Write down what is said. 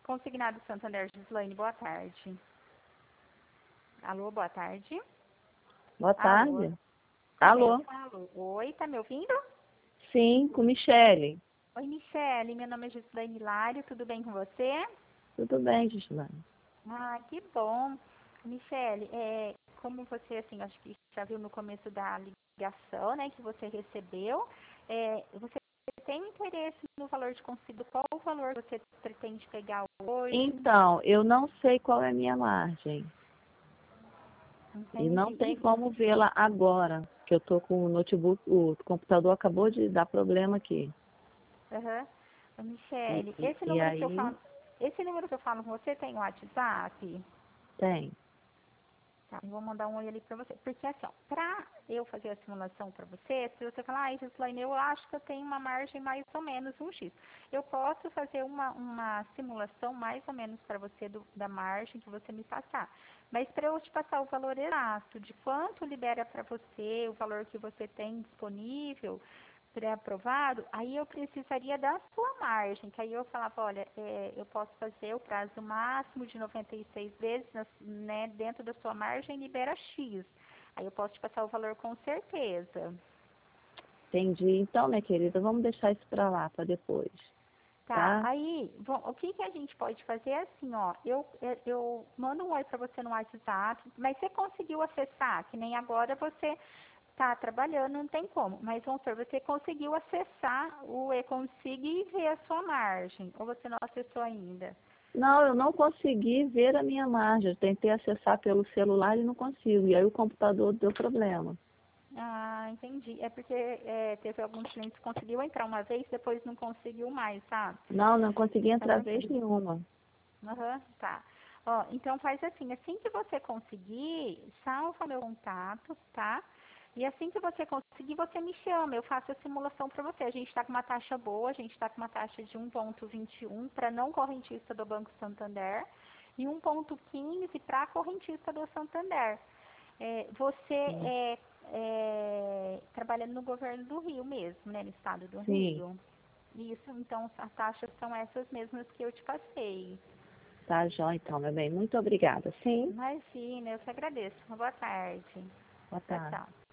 Consignado Santander, Gislaine, boa tarde. Alô, boa tarde. Boa Alô. tarde. Com quem eu Alô? falo? Oi, tá me ouvindo? Sim, com Michele. Oi, Michele, meu nome é Gislaine Hilário, tudo bem com você? Tudo bem, Gislaine? Ah, que bom. Michele, como você, assim, acho que já viu no começo da ligação, né, que você recebeu, você tem interesse no valor de consigo? Qual o valor que você pretende pegar hoje? Então, eu não sei qual é a minha margem. E não tem Entendi. como vê-la agora, que eu estou com o notebook, o computador acabou de dar problema aqui. Aham. Ô, E, Michele, e, e aí, esse número que eu falo com você tem WhatsApp? tem. Tá, eu vou mandar um oi ali pra você. Porque assim, ó, pra eu fazer a simulação pra você, se você falar, Gislaine, eu acho que eu tenho uma margem mais ou menos um X. Eu posso fazer uma simulação mais ou menos para você da margem que você me passar. Mas para eu te passar o valor exato de quanto libera para você, o valor que você tem disponível, pré-aprovado, aí eu precisaria da sua margem, que aí eu falava, olha, eu posso fazer o prazo máximo de 96 vezes, né, dentro da sua margem, libera X. Aí eu posso te passar o valor com certeza. Entendi. Então, minha querida, vamos deixar isso para lá, para depois, Tá, tá? aí, bom, o que a gente pode fazer é assim, ó, eu mando um oi para você no WhatsApp, mas você conseguiu acessar, que nem agora você tá trabalhando, não tem como. Mas vamos supor, você conseguiu acessar o e-consig e ver a sua margem, ou você não acessou ainda? Não, eu não consegui ver a minha margem. Eu tentei acessar pelo celular e não consigo. E aí o computador deu problema. Ah, entendi. É porque teve alguns clientes que conseguiu entrar uma vez, depois não conseguiu mais, sabe? Não, não consegui Então, entrar vez assim, nenhuma. aham, tá. Ó, então faz assim que você conseguir, salva meu contato, tá? E assim que você conseguir, você me chama, eu faço a simulação para você. A gente está com uma taxa boa, a gente está com uma taxa de 1,21 para não correntista do Banco Santander e 1,15 para correntista do Santander. Você Sim. trabalhando no governo do Rio mesmo, né, no estado do Sim. Rio. Isso, então as taxas são essas mesmas que eu te passei. Tá, Jó, então, meu bem. Muito obrigada. Sim. Imagina, eu que agradeço. Boa tarde. Boa Tchau, tarde. tchau.